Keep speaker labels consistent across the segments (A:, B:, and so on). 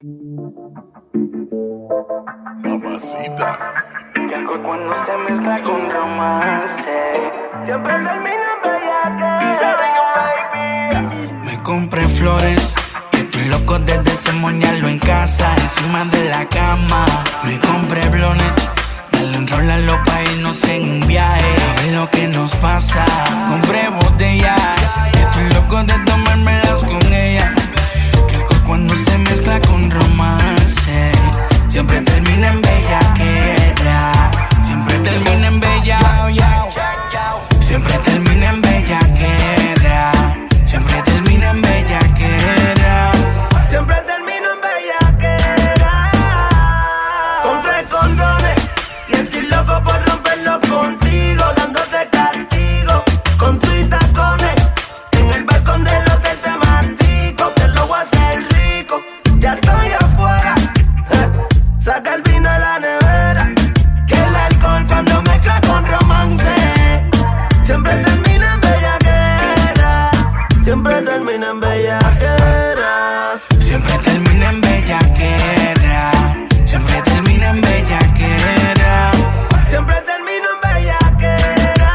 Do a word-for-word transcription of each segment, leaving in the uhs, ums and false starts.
A: Mamacita.
B: Que algo cuando se mezcla con romance siempre termina en bellaque.
C: Me compré flores y estoy loco de desemboñarlo en casa, encima de la cama. Me compré blones, dale enrólalo pa' irnos en un viaje, a ver lo que nos pasa. Compré botellas y estoy loco de tomármelas con ella. Que algo cuando se mezcla con romance siempre termina en bellaquera. Siempre termina en bella. Siempre termina en bellaquera. Siempre termina en bellaquera.
D: Siempre termino en bellaquera. Compré condones y estoy loco por romperlo contigo, dándote castigo con tu y tacones. En el balcón del hotel te mastico, te lo voy a hacer rico. Ya estoy afuera. Saca el vino a la nevera, que el alcohol cuando mezcla con romance siempre termina en bellaquera. Siempre termina en bellaquera.
C: Siempre termina en bellaquera. Siempre termina en bellaquera.
D: Siempre termino en bellaquera.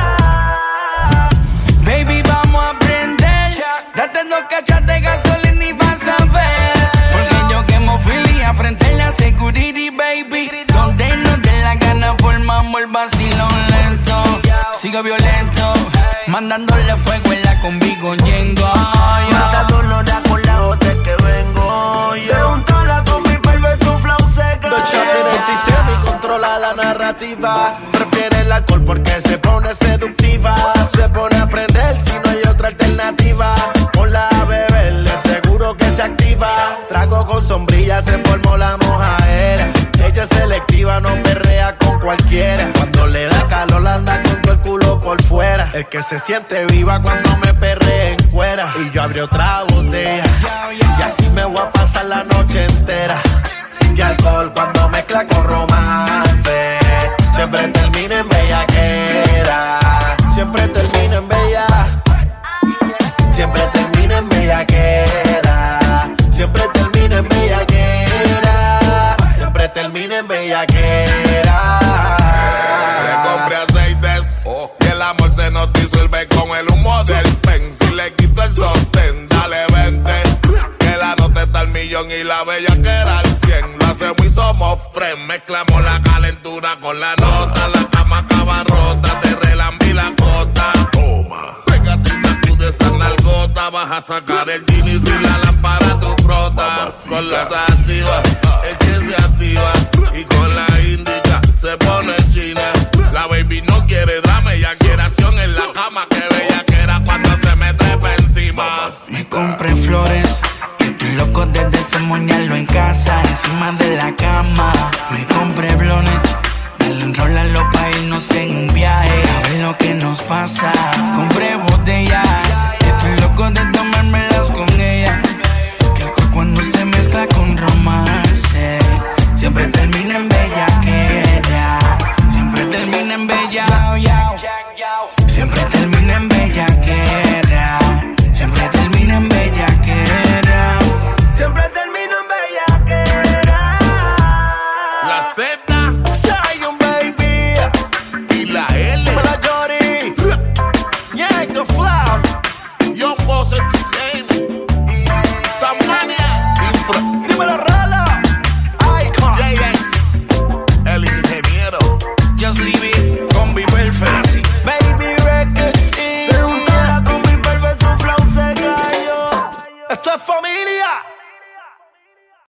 C: Baby, vamos a aprender. Date dos cachas de gasolina y vas a ver. Porque yo quemo filia frente a la security, baby. Donde nos dé la gana formamos el vacilón lento. Sigo violento, mandándole fuego en la combi yendo.
D: Mata dolor con la otra que vengo. Se juntó la combi para ver su flow seca.
E: Dos shots en el sistema y controla la narrativa. Prefiere el alcohol porque se pone seductiva. Se pone a prender si no hay otra alternativa. Ponla a beber, le seguro que se activa. Trago con sombrilla, se formó la mojaera. Ella es selectiva, no perrea con cualquiera. Cuando le da calor anda con todo el culo por fuera. Es que se siente viva cuando me perrea en cuera. Y yo abrí otra botella y así me voy a pasar la noche entera. Y alcohol cuando mezcla con romance siempre termina en bellaquera. Siempre termina en bella. Siempre termina en bellaquera. Siempre termina en bellaquera. Siempre termina en bellaquera.
A: Le compré aceites, oh, que el amor se nos disuelve con el humo del pen. Si le quito el sostén, dale vente. Que la nota está al millón y la bellaquera al cien. Lo hacemos y somos friends. Mezclamos la calentura con la nota. La cama acaba rota, te relambí la cota. Toma, pégate y sacude esa nalgota. Vas a sacar el gin y si la lámpara tu frota. Mamacita. Con las activas, es que se activa. Y con la indica se pone china. La baby no quiere drama, ella quiere acción en la cama. Que bella que era cuando se me trepa encima. Mamacita.
C: Me compré flores y estoy loco de desemboñarlo en casa, encima de la